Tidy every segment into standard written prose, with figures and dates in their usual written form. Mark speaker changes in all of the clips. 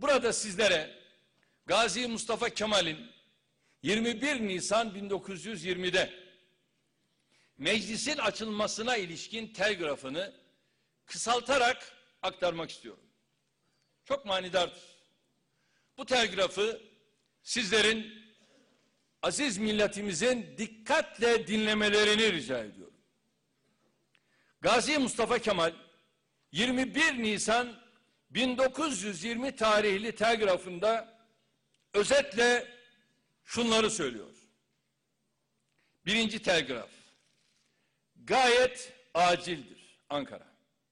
Speaker 1: Burada sizlere Gazi Mustafa Kemal'in 21 Nisan 1920'de meclisin açılmasına ilişkin telgrafını kısaltarak aktarmak istiyorum. Çok manidardır. Bu telgrafı sizlerin, aziz milletimizin dikkatle dinlemelerini rica ediyorum. Gazi Mustafa Kemal 21 Nisan 1920 tarihli telgrafında özetle şunları söylüyor. Birinci telgraf. Gayet acildir. Ankara.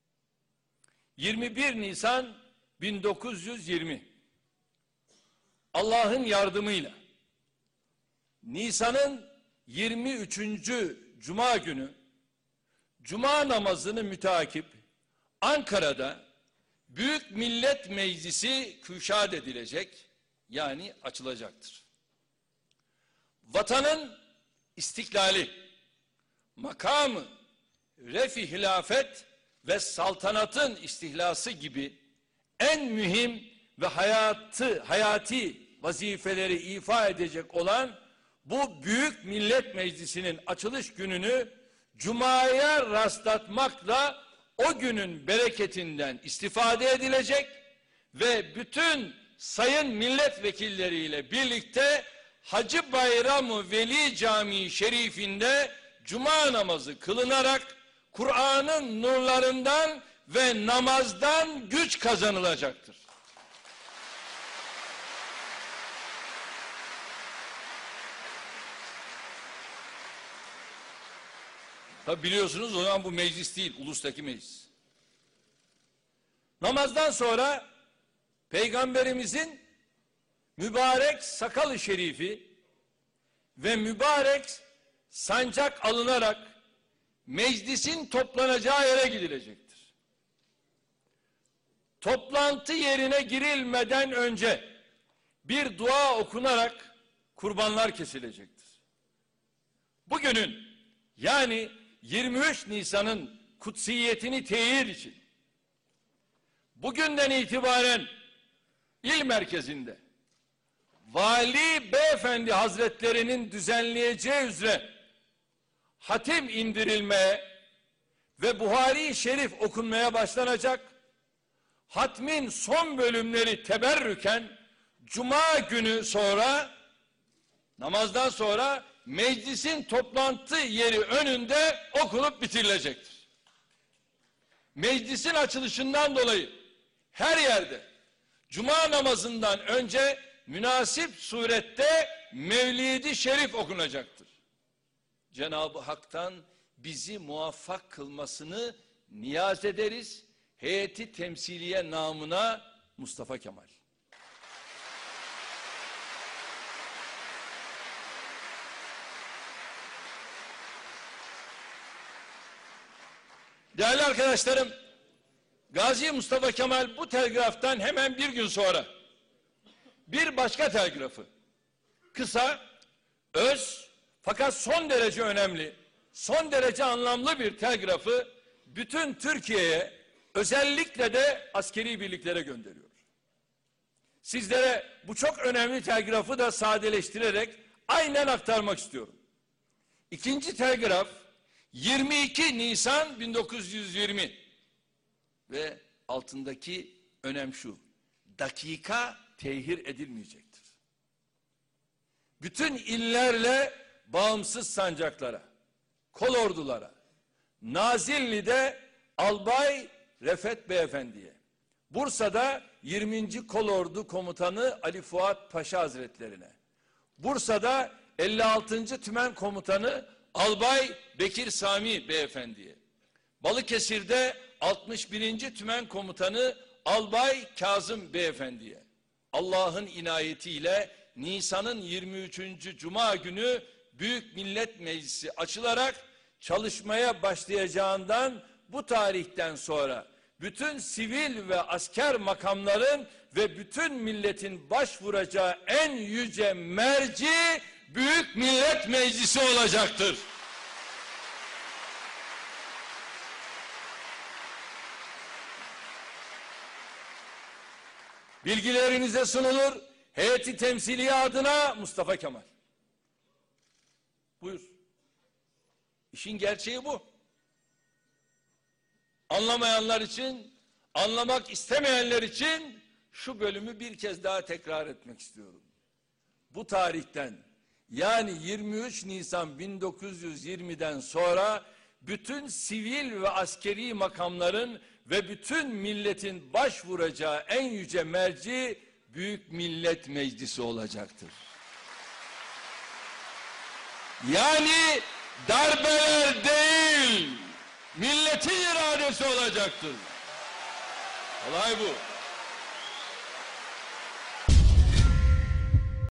Speaker 1: 21 Nisan 1920. Allah'ın yardımıyla Nisan'ın 23. Cuma günü Cuma namazını müteakip Ankara'da Büyük Millet Meclisi küşad edilecek, yani açılacaktır. Vatanın istiklali, makamı, refi hilafet ve saltanatın istihlası gibi en mühim ve hayati vazifeleri ifa edecek olan bu Büyük Millet Meclisi'nin açılış gününü Cuma'ya rastlatmakla o günün bereketinden istifade edilecek ve bütün sayın milletvekilleriyle birlikte Hacı Bayram-ı Veli Camii Şerifinde Cuma namazı kılınarak Kur'an'ın nurlarından ve namazdan güç kazanılacaktır. Tabi biliyorsunuz, o zaman bu meclis değil, ulustaki meclis. Namazdan sonra Peygamberimizin mübarek sakalı şerifi ve mübarek sancak alınarak meclisin toplanacağı yere gidilecektir. Toplantı yerine girilmeden önce bir dua okunarak kurbanlar kesilecektir. Bugünün, yani 23 Nisan'ın kutsiyetini teyit için bugünden itibaren il merkezinde Vali Beyefendi Hazretlerinin düzenleyeceği üzere hatim indirilmeye ve Buhari-i Şerif okunmaya başlanacak. Hatmin son bölümleri teberrüken Cuma günü sonra, namazdan sonra meclisin toplantı yeri önünde okunup bitirilecektir. Meclisin açılışından dolayı her yerde Cuma namazından önce münasip surette Mevlid-i Şerif okunacaktır. Cenab-ı Hak'tan bizi muvaffak kılmasını niyaz ederiz. Heyeti temsiliye namına Mustafa Kemal. Değerli arkadaşlarım, Gazi Mustafa Kemal bu telgraftan hemen bir gün sonra bir başka telgrafı, kısa, öz fakat son derece önemli, son derece anlamlı bir telgrafı bütün Türkiye'ye, özellikle de askeri birliklere gönderiyor. Sizlere bu çok önemli telgrafı da sadeleştirerek aynen aktarmak istiyorum. İkinci telgraf 22 Nisan 1920 ve altındaki önem şu: dakika tehir edilmeyecektir. Bütün illerle bağımsız sancaklara, kolordulara, Nazilli'de Albay Refet Beyefendi'ye, Bursa'da 20. Kolordu Komutanı Ali Fuat Paşa Hazretlerine, Bursa'da 56. Tümen Komutanı Albay Bekir Sami Beyefendi'ye, Balıkesir'de 61. Tümen Komutanı Albay Kazım Beyefendi'ye, Allah'ın inayetiyle Nisan'ın 23. Cuma günü Büyük Millet Meclisi açılarak çalışmaya başlayacağından bu tarihten sonra bütün sivil ve asker makamların ve bütün milletin başvuracağı en yüce merci Büyük Millet Meclisi olacaktır. Bilgilerinize sunulur. Heyeti temsiliye adına Mustafa Kemal. Buyur. İşin gerçeği bu. Anlamayanlar için, anlamak istemeyenler için şu bölümü bir kez daha tekrar etmek istiyorum. Bu tarihten, yani 23 Nisan 1920'den sonra bütün sivil ve askeri makamların ve bütün milletin başvuracağı en yüce merci Büyük Millet Meclisi olacaktır. Yani darbeler değil, milletin iradesi olacaktır. Olay bu.